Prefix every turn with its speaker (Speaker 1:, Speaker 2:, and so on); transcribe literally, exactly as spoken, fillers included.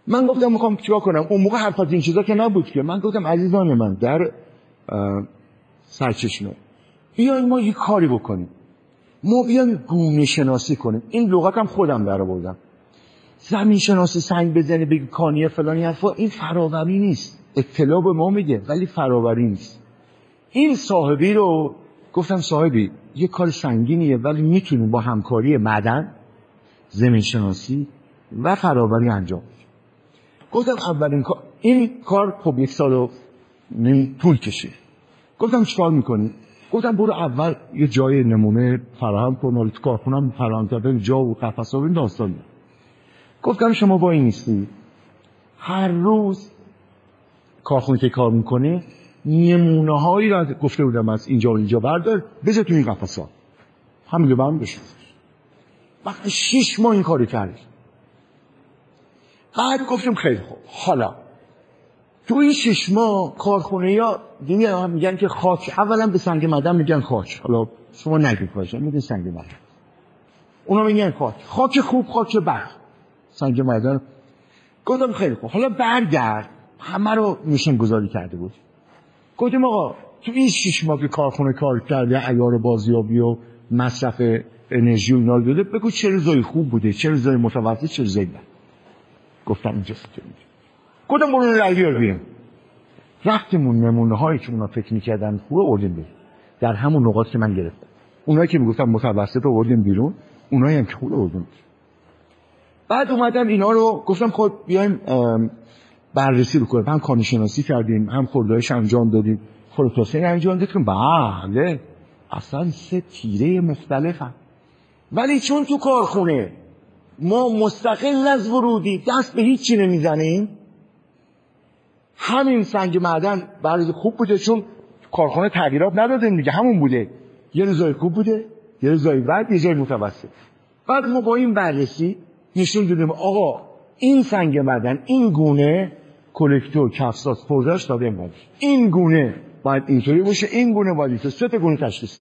Speaker 1: من گفتم میخوام چیکار کنم. اون موقع حرف از این چیزا که نبود که. من گفتم عزیزان من در سرچشمه بیاین ما یه کاری بکنیم، ما بیایم گونه شناسی کنیم. این لغت هم خودم در آوردم. زمین شناسی سنگ بزنی بگی کانیه فلانی حرفا، این فراوری نیست. اطلاع به ما میگه ولی فراوری نیست. این صاحبی رو گفتم صاحبی یه کار سنگینیه ولی میتونیم با همکاری معدن، زمین شناسی و فراوری انجام بدیم. گفتم اولین کار این کار خب یک سال و نیم طول کشید. گفتم چیکار میکنی؟ گفتم برو اول یه جای نمونه فراهم کن، حالا تو کارخونه‌ام فراهم کردن جا و قفس‌ها و این داستان. گفتم شما با این نیستی، هر روز کارخونه که کار میکنه نمونه هایی را گفته بودم از اینجا و اینجا بردار بذار تو این قفس‌ها، همین رو برم بشون. وقتی شیش ماه این کاری کردیم. بعد گفتم خیلی خوب، حالا تو این شش ماه کارخونه یا دیگه میگن که خاک، اولا به سنگ معدن میگن خاک، حالا شما نگید باشه میگن سنگ معدن، اونا میگن خاک، خاک خوب خاک بد، سنگ معدن. گفتم خیلی خوب، حالا برگرد، همه رو نشون گذاری کرده بود. گفتم آقا تو این شش ماه که کارخونه کار کرده، عیار بازیابی و مصرف انرژی و اینا رو داده، بگو چه روزای خوب بوده، چه روزای متوسط، چه روزای بد. گفتم اینجاست که میگه. گفتم برو رأی‌ها رو بیاریم. رفتمون نمونه هایی که اونا فکر میکردن خوبه آوردیم بیرون. در همون نقاط که من گرفتم. اونایی که میگفتم متوسط رو آوردیم بیرون، اونایی هم که خوبه آوردیم. بعد اومدم اینا رو گفتم خود بیایم بررسی بکنیم. هم کانون شناسی کردیم، هم خوردهایش انجام دادیم. خلاصه انجام دادیم. بله اصلا سه تیره مختلفن. ولی چون تو کارخونه ما مستقل از ورودی دست به هیچ چی نمیزنیم، همین سنگ معدن برای خوب بوده، چون کارخانه تغییرات ندادیم دیگه، همون بوده. یه روزای خوب بوده، یه روزای بد، یه جای متوسط. بعد ما با این بررسی نشون دادیم آقا این سنگ معدن این گونه کلکتور کفساس پرداش داده امروز، این گونه باید اینطوری باشه، این گونه باید اینطوری، سه تا گونه تشخیص